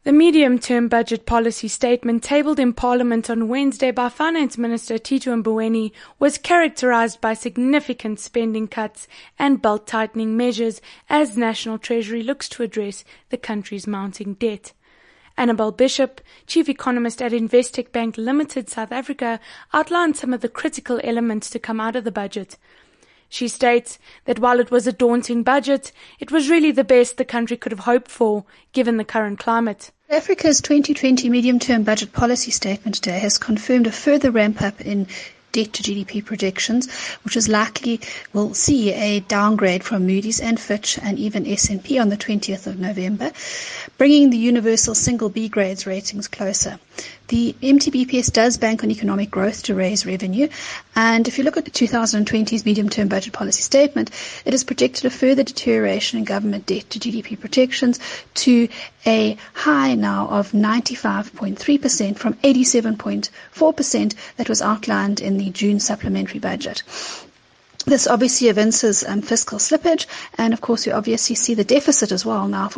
The medium-term budget policy statement tabled in Parliament on Wednesday by Finance Minister Tito Mboweni was characterized by significant spending cuts and belt-tightening measures as National Treasury looks to address the country's mounting debt. Annabel Bishop, chief economist at Investec Bank Limited South Africa, outlined some of the critical elements to come out of the budget. She states that while it was a daunting budget, it was really the best the country could have hoped for, given the current climate. Africa's 2020 medium-term budget policy statement today has confirmed a further ramp-up in debt to GDP projections, which is likely will see a downgrade from Moody's and Fitch and even S&P on the 20th of November, bringing the universal single B grades ratings closer. The MTBPS does bank on economic growth to raise revenue, and if you look at the 2020's medium-term budget policy statement, it has projected a further deterioration in government debt to GDP projections to a high now of 95.3% from 87.4% that was outlined in the June supplementary budget. This obviously evinces fiscal slippage, and of course we obviously see the deficit as well now for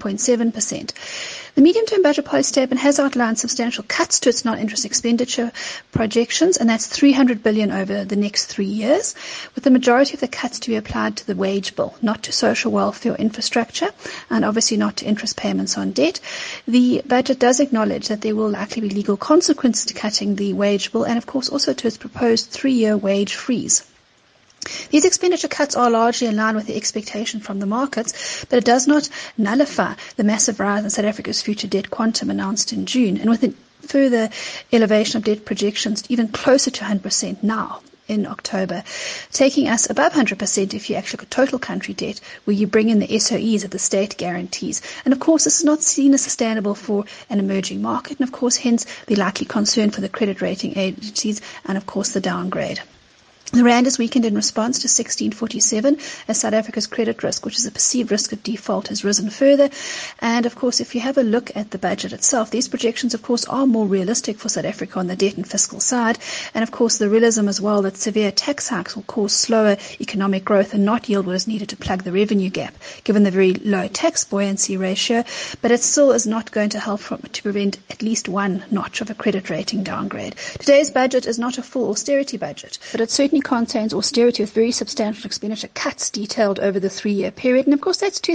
15.7%. The medium-term budget policy statement has outlined substantial cuts to its non-interest expenditure projections, and that's 300 billion over the next 3 years, with the majority of the cuts to be applied to the wage bill, not to social welfare or infrastructure, and obviously not to interest payments on debt. The budget does acknowledge that there will likely be legal consequences to cutting the wage bill, and of course also to its proposed 3-year wage freeze. These expenditure cuts are largely in line with the expectation from the markets, but it does not nullify the massive rise in South Africa's future debt quantum announced in June, and with a further elevation of debt projections even closer to 100% now in October, taking us above 100% if you actually look at total country debt, where you bring in the SOEs of the state guarantees. And of course, this is not seen as sustainable for an emerging market, and of course, hence the likely concern for the credit rating agencies, and of course, the downgrade. The rand has weakened in response to 1647 as South Africa's credit risk, which is a perceived risk of default, has risen further. And of course, if you have a look at the budget itself, these projections, of course, are more realistic for South Africa on the debt and fiscal side. And of course, the realism as well that severe tax hikes will cause slower economic growth and not yield what is needed to plug the revenue gap, given the very low tax buoyancy ratio. But it still is not going to help to prevent at least one notch of a credit rating downgrade. Today's budget is not a full austerity budget, but it certainly contains austerity with very substantial expenditure cuts detailed over the 3-year period. And of course, that's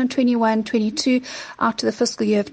2021-22 out to the fiscal year of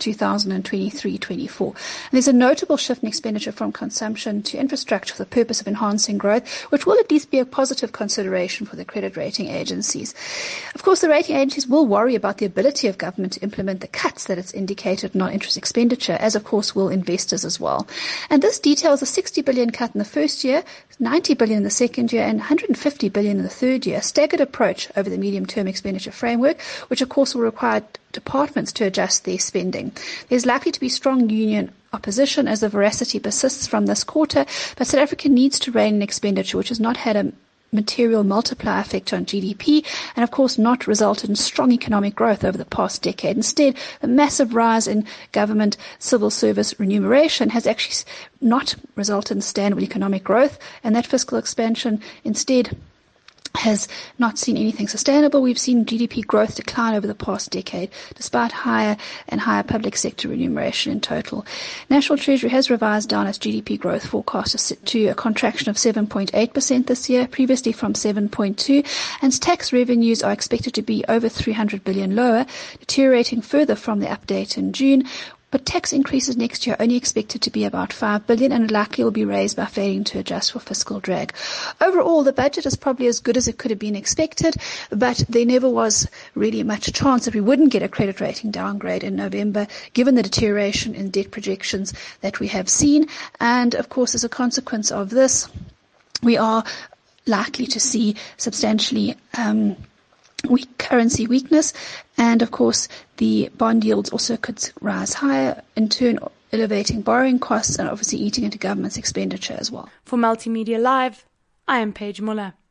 2023-24. And there's a notable shift in expenditure from consumption to infrastructure for the purpose of enhancing growth, which will at least be a positive consideration for the credit rating agencies. Of course, the rating agencies will worry about the ability of government to implement the cuts that it's indicated non-interest expenditure, as of course will investors as well. And this details a 60 billion cut in the first year, 90 billion in the second year, and 150 billion in the third year, a staggered approach over the medium-term expenditure framework, which of course will require departments to adjust their spending. There's likely to be strong union opposition as the veracity persists from this quarter, but South Africa needs to rein in expenditure, which has not had a material multiplier effect on GDP and of course not resulted in strong economic growth over the past decade. Instead, a massive rise in government civil service remuneration has actually not resulted in sustainable economic growth, and that fiscal expansion instead has not seen anything sustainable. We've seen GDP growth decline over the past decade, despite higher and higher public sector remuneration in total. National Treasury has revised down its GDP growth forecast to a contraction of 7.8% this year, previously from 7.2%, and tax revenues are expected to be over 300 billion lower, deteriorating further from the update in June. But tax increases next year are only expected to be about 5 billion and likely will be raised by failing to adjust for fiscal drag. Overall, the budget is probably as good as it could have been expected, but there never was really much chance that we wouldn't get a credit rating downgrade in November, given the deterioration in debt projections that we have seen. And of course, as a consequence of this, we are likely to see substantially weak currency weakness, and of course the bond yields also could rise higher, in turn elevating borrowing costs and obviously eating into government's expenditure as well. For Multimedia Live, I am Paige Muller.